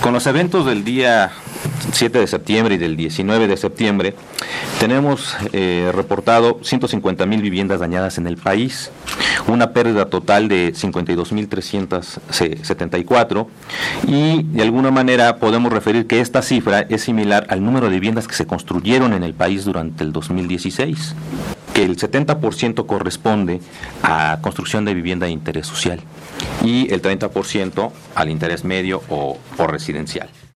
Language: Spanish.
Con los eventos del día 7 de septiembre y del 19 de septiembre, tenemos reportado 150,000 viviendas dañadas en el país, una pérdida total de 52,374, y de alguna manera podemos referir que esta cifra es similar al número de viviendas que se construyeron en el país durante el 2016, que el 70% corresponde a construcción de vivienda de interés social y el 30% al interés medio o residencial.